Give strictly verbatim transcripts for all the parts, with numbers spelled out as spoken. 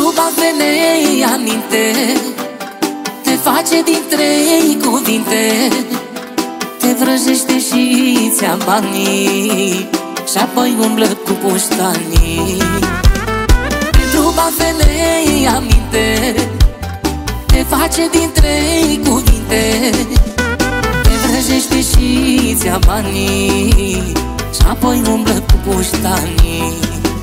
truba venei aminte, te face din trei cuvinte, te vrăjește și ți-a banii și apoi umblă cu puștanii. Truba venei aminte, te face din trei cuvinte, te vrăjește și ți-a banii și apoi umblă cu puștanii.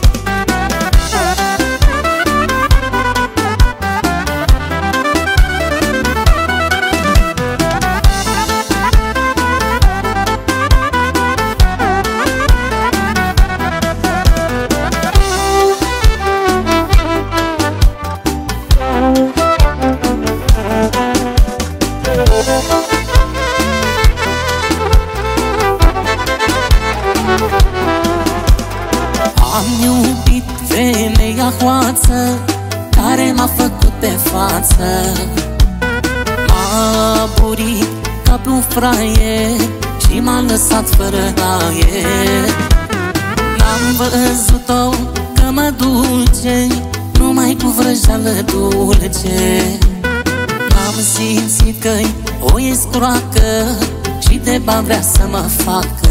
Am iubit femeia hoață care m-a făcut pe față, m-a burit ca pe un fraier și m-a lăsat fără aer. N-am văzut-o că mă duce numai cu vrăjeală dulce, n-am simțit că-i o escroacă și de-ba vrea să mă facă.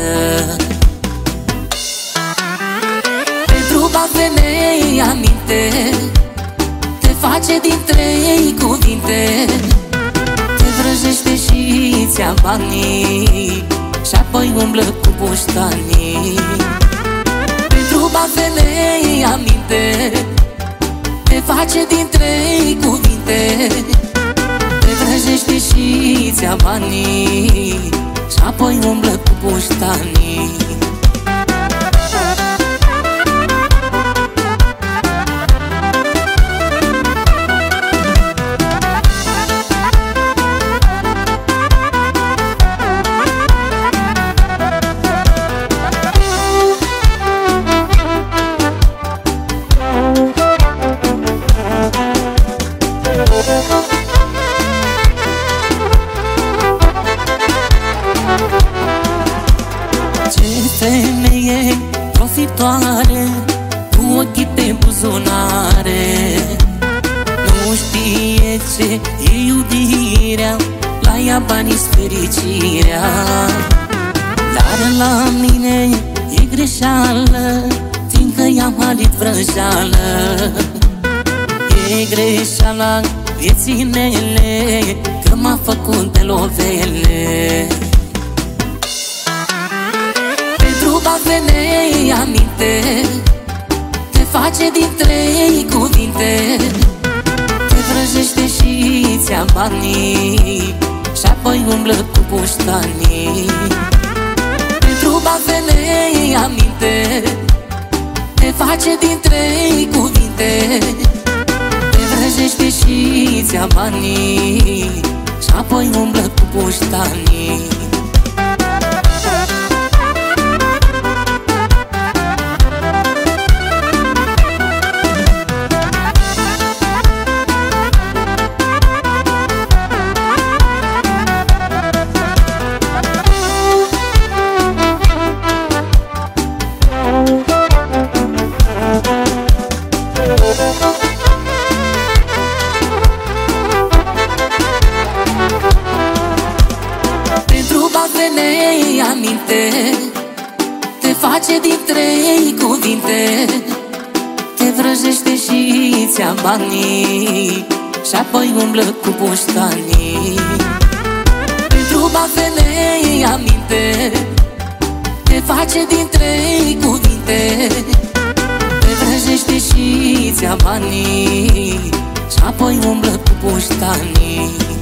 Truba venei aminte, te face din trei cuvinte, te vrăjește și ți-a banii și apoi umblă cu puștanii. Truba venei aminte, te face din trei cuvinte, te vrăjește și ți-a banii și apoi umblă cu puștanii. Femeie profitoare, cu ochii pe buzunare, nu știe ce e iubirea, la ea banii-s fericirea. Dar la mine e greșeală, fiindcă i-am halit vrăjeală. E greșeala vieții mele, că m-a făcut de lovele. Truba venei aminte, te face din trei cuvinte, te vrăjește și ți-a banii și apoi umblă cu puștanii. Truba venei aminte, te face din trei cuvinte, te vrăjește și ți-a banii și apoi umblă cu puștanii. Venei aminte, te face din trei cuvinte, te vrăjește și ți-a banii și apoi umblă cu puștanii. Truba venei aminte, te face din trei cuvinte, te vrăjește și ți-a banii și apoi umblă cu puștanii.